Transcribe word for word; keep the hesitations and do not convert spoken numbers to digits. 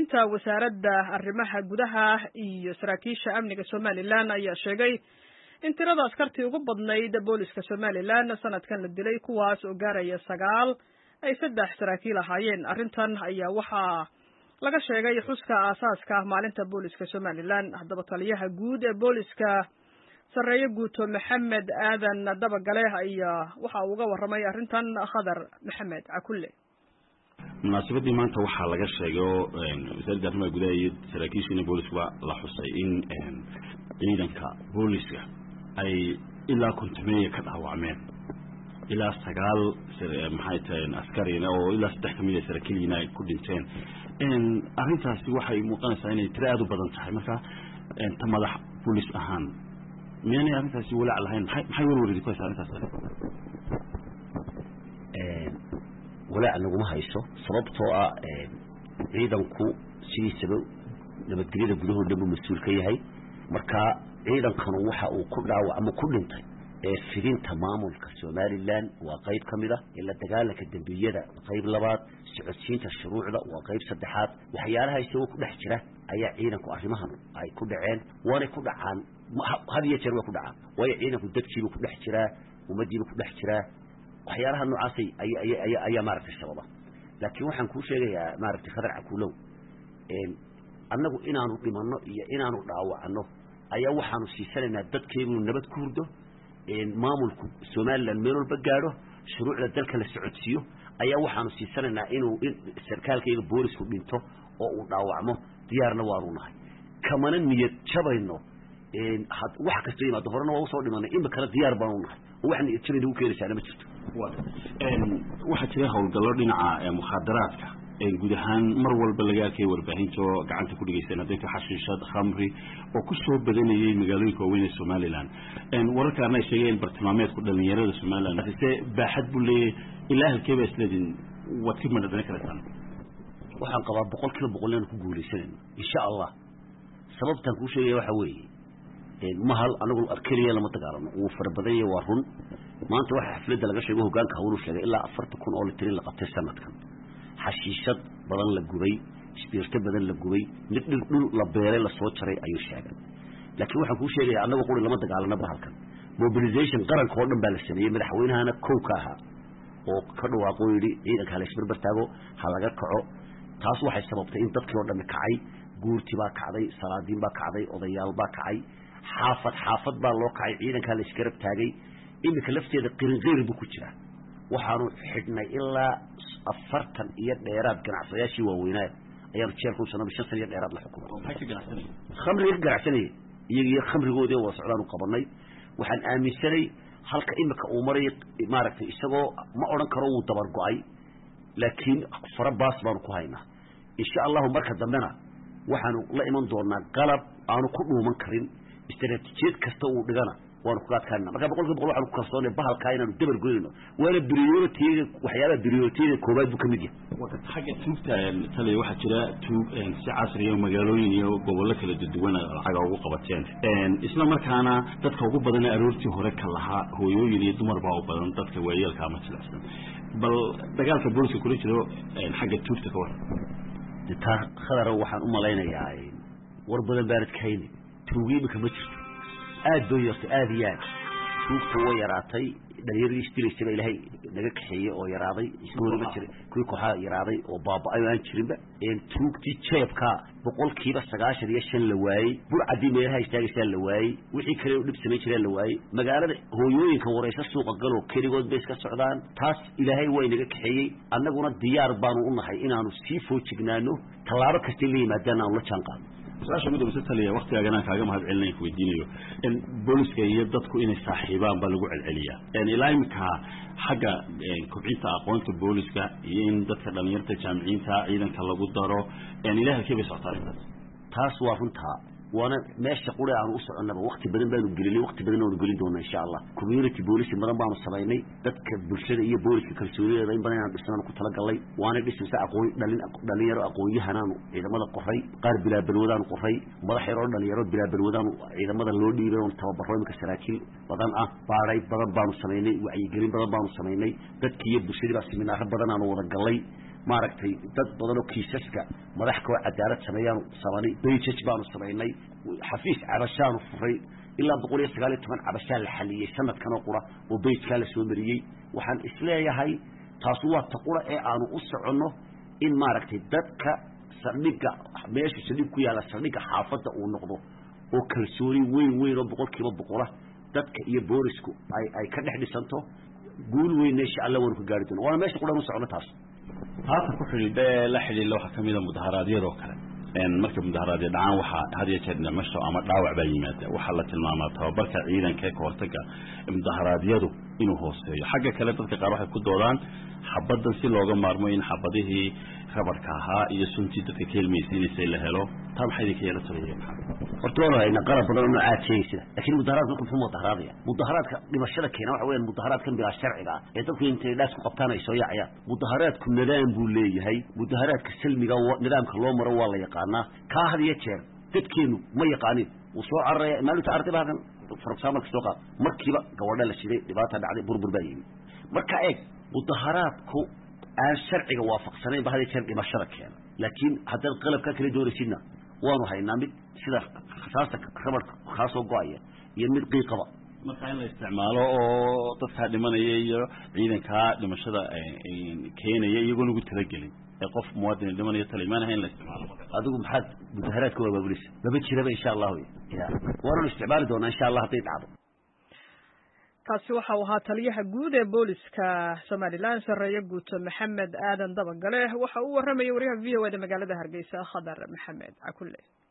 mas-uuliyiinta wasaaradda arrimaha gudaha iyo saraakiisha amniga Somaliland ayaa sheegay in tirada askartii ugu badnayd booliska Somaliland sanadkan la dilay kuwaas oo gaaraya sagaal ay saddex saraakiil ahaayeen. arrintan ayaa waxaa laga sheegay xuska aasaaska maalinta booliska Somaliland. haddaba taliyaha guud ee booliska sareeye guuto Maxamed Aadan Dabagale ayaa waxa uu uga warramay arrintan Khadar Maxamed Cakulle. munaasabadii maanta waxaa laga sheegay wasaaradda arrimaha gudaha iyo saraakiisha booliska la xusay in ciidanka booliska ay ilaa kontameeya ka dhaawacmeen ilaa sagaal maxay tahay askarina oo ilaa saddex kamid ah saraakiilina ay ku dhinteen. arrintaasi waxay muuqanaysaa inay tiro aad u badan tahay. marka ta madax boolis ahaan miyaan arrintaasi walaac lahayn? maxay warwaridi ku haysaa arrintaas? walaac naguma hayso sababtoo ah ciidanku sidiisaba nabadgelyada gudahooda buu mas-uul ka yahay. marka ciidankanu waxa uu ku dhaawacmo ku dhintay ee fidinta maamulka Somaliland waa qayb kamid ah, ila dagaalka dambiyada qayb labaad, socodsiinta shuruucda waa qayb saddexaad. waxyaalaha isagoo ku dhex jira ayaa ciidanku arrimahan ay ku dhaceen waana ku dhacaan had iyo jeer way ku dhacaan way ciidanku dadkiiba ku dhex jiraa umadiiba ku dhex jiraa waxyaalaha noocaas ay ay ay ay maaragtay sababa. laakiin waxaan ku sheegayaa maaragtay Khadar Cakulow een annagu inaanu dhimanno iyo inaanu dhaawacno ayaa waxaanu siisanayna dadkeenu nabad ku hurdo een maamulku Somaliland meel walba gaaro shuruucda dalka la socodsiyo ayaa waxaanu siisanayna inuu sarkaalkayga boolisku dhinto oo uu dhaawacmo diyaarna waanu nahay kamana niyad jabayno een had wax kasta yimaado horena waa soo dhimanay in kala diyaar baanu nahay waxaan jabin ugu keenaysaa ma jirto. een waxa jira hawlgallo dhinaca mukhadaraadka een guud ahaan mar walba laga arkay warbaahinta gacanta ku dhigaysan dadka xashiishad khamri oo ku soo badanayay magaalooyinka waaweyn ee Somaliland. een wararkaana ay sheegeen bartilmaameedku dhalinyarada Somaliland si baaxad buu leeyahay ilaa halkee bay isleedin wad ka madadana kartaan. waxaan qabaa boqolkiiba boqol inaan ku guuleysanayno insha Allah. sababtan ku sheegay waxa weeye een mahal anagu arkariya lama dagaalano uu farbaday waa run. maanta waxa xafladda laga sheego hoggaanka hawlu sheegay ilaa afartan kun oo litir la qabtay sanadkan. xashiishad badan la gubay, isbiirta badan la gubay, mid dhul la beeray la soo jaray ayuu sheegay. laakiin waxaan ku sheegay anagu qori lama dagaalano bahalkan. mobilization qaranka oo dhan baa la sameeyay madaxweynahana kow ka ahaa oo ka dhawaaqo yiri ciidanka la isbarbar taago ha laga kaco. taas waxay sababtay in dadkii oo dhan kacay, guurti baa kacday, salaadiin baa kacday, odayaal baa kacay, xaafad xaafad baa loo kacay, ciidanka la isgarab taagay. imika lafteeda qirin qeyr buu ku jiraa. waxaanu xidhnay ilaa afartan iyo dheeraad ganacsayaashii waaweynaa ayaan jeelku sanad shan sano iyo dheeraad la xukumay. maxay ka ganacsanay? khamriga ganacsanay iyaga khamrigoodii waa socdaan u qabanay. waxaan aaminsanay halka imika uu maray maaragtay isagoo ma oran karo uu dabar go'ay laakiin fara baas baan ku haynaa. insha Allah marka dambena waxaanu la iman doonaa qalab aanu ku dhuuman karin istaraatiijiyad kasta uu dhigana waan ku qaadkaana. marka boqolkiiba boqol waxaan ku kalsoonay bahalka inaanu dabar goyno waana priority waxyaalaha priority koobaad buu kamid yahay. wada xagga tuugta taliya waxa jira tuug si casri ah magaalooyin iyo gobollo kala duwan lacag ugu qabateen een isla markaana dadka ugu badan aroortii hore ka lahaa hooyooyin iyo dumar baa u badan dadka waayelka ama jilicsan. bal dagaalka booliska kula jiro xagga tuugta ka waran taa Khadar waxaan u malaynayaa war badan baa radkayni tuugiiba kama jirto aad buu yartay aad yaan tuugta way yaraatay dhalinyarada istiraysa ilaahay naga kaxeeyay oo yaraaday iskuulada jiray kuwii kooxaha yaraaday oo baaba ayaan jirinba een tuugti jeebka boqolkiiba sagaashan iyo shan la waayay burcadii meelaha istaagaysa la waayay wixii kale u dhib sameey jiray la waayay magaalada hooyooyinka wareysa suuqa galo kaligood bay iska socdaan. taas ilaahay way naga kaxeeyay annaguna diyaar baanu u nahay inaanu sii foojignaano tallaabo kasta la yimaadaan aan la jaan qaadno. saasha muddo taliya waqtigaana kaaga mahad celinay ku weydiinayo in booliska iyo dadku inay saaxiibaan baa lagu celceliyaa in ilaa imka xagga kobcinta aqoonta booliska iyo in dadka dhalinyarada jaamiciinta ciidanka lagu daro in ilaahay ka bisoctaa. taas waa runta وانا ماشي قولي عن وسع النبى وقت بدن بانو قليلي وقت بدن بانو قليل دونا إن شاء الله كوميونيتي بوليسي مدن بانو صبايني دتك بالشدة إيه بوليسي كالسورية ذين بانو عن بسنان كنت لقى الله وانا بس مساء أقوي دلين دلين يرو أقوي هنانو إذا ماذا قري قارب بلا بلودان قري ماذا حيرون دلين يرو بلا بلودان إذا ماذا لودي بانو توبرون كسراكيل بدن أه باري بدن بانو صبايني وعي قرين بدن بانو صبايني دتك يبدو شدي بس من آخر بدن عنو وذا قلي maaragtay dad badan oo kiisaska madax ka cadaalad sameeyaan sameeyay bayjaj baanu sameeynay xafiis cabashaan furay ilaa boqol iyo sagaal iyo toban cabashaan la xaliyay sanadkan oo qura oo bayjka la soo mariyay waxaan isleeyahay taas waa taqura ee aanu u socono in maaragtay dadka saldhiga meesha saldhig ku yaala saldhiga xaafadda uu noqdo oo kalsooni weyn weyn oo boqolkiiba boqola dadka iyo boolisku ay ay ka dhex dhisanto guul weyn insha Allah waan ku gaari doonaa waana meesha qudhan u socono taas haata ku xidhiidhe la xidhiidho waxa kamid ah mudaharaadyada oo kale een marka mudaharaadyo dhacaan waxa had iyo jeer dhimasho ama dhaawac baa yimaada waxa la tilmaamaa tababarka ciidanka ka hortaga mudaharaadyadu inuu hooseeyo xagga kale dadka qaar waxay ku doodaan xabaddan si looga maarmo in xabadihii rabarka ahaa iyo suntii dadka keelmaysiinaysa la helo taa maxay ka yeelo taliyeen horta waa ayna qalab badan oo caadiyaysa laakiin mudaharaadku wuxuu mudaharaadaya mudaharaadka dhimashada keena waxa weeyaan mudaharaadkan bila sharciga ah ee dadku intay dhaas ku qabtaan ay soo yaacayaan mudaharaadku nidaam buu leeyahay mudaharaadka salmiga nidaamka loo maro waa la yaqaanaa ka hadiya jeer dadkeenu ma yaqaanin uu soo carreeya maalinta ardaybahan farsamada soo qaad markiiba gabadha la shiday dhibaata dhacday burbur baa yimid marka eeg mudaharaadku aan sharciga waafaqsanayn ba hadiya jeer dhimashada keena laakiin haddii qalabka kala dooraysidna waanu haynaa mid sida khasaasta rabarka khaasoo go'aya iyo mid qiiqaba marka in la isticmaalo oo dadka dhimanaya iyo ciidanka dhimashada keenaya iyagoo lagu talagelin ee qof muwaadin dhimanaya talimaanaha in la isticmaalo adigu maxaad mudaharaadka waa baabulis laba jiraba insha Allah ya waanu isticmaali doonaa insha Allah haday dhacdo kaasi waxa uu ahaa taliyaha guud ee booliska Somaliland sareeyo guuto Maxamed Aadan Dabagale waxa uu waramayay wariyaha V O A da magaalada Hargeysa Khadar Maxamed Akulle